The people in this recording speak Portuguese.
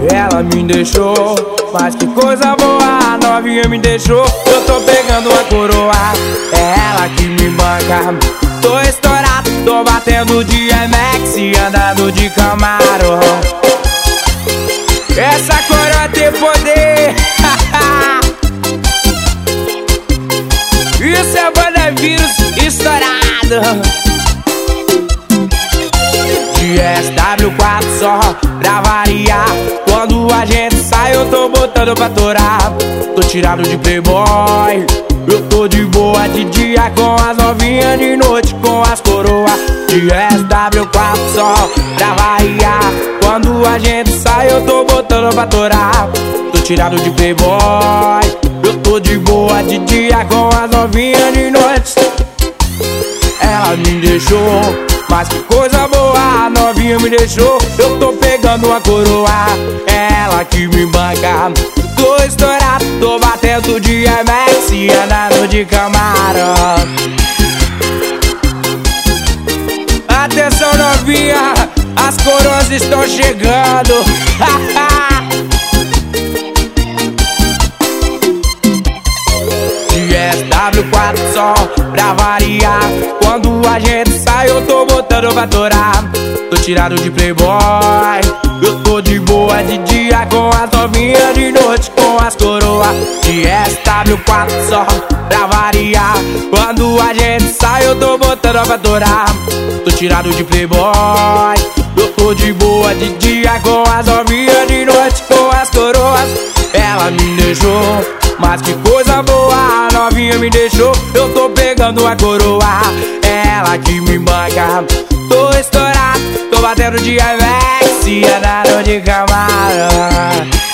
Ela me deixou, mas que coisa boa, a novinha me deixou. Eu tô pegando a coroa, é ela que me banca. Tô estourado, tô batendo de MX e andando de Camaro. Essa coroa tem poder. Isso é banda vírus estourado. De SW4 só pra variar. Quando a gente sai eu tô botando pra torar. Tô tirado de playboy, eu tô de boa de dia com as novinhas, de noite com as coroas. De SW4 só pra variar. Quando a gente sai eu tô botando pra torar. Tô tirado de playboy, eu tô de boa de dia com as novinhas, de noite. Ela me deixou, mas que coisa boa, a novinha me deixou. Eu tô pegando a coroa, é ela que me banca. Tô estourado, tô batendo de MX e andando de Camaro. Atenção novinha, as coroas estão chegando. De SW4 só pra variar. Quando a gente sai eu tô botando pra torar. Tô tirado de playboy, eu tô de boa de dia com as novinhas, de noite com as coroas. De SW4 só pra variar. Quando a gente sai eu tô botando pra torar. Tô tirado de playboy, eu tô de boa de dia com as novinhas, de noite com as coroas. Ela me deixou, mas que coisa boa, a novinha me deixou. Eu tô pegando a coroa, é ela que me banca. Tô estourado, tô batendo de MX e andando de Camaro.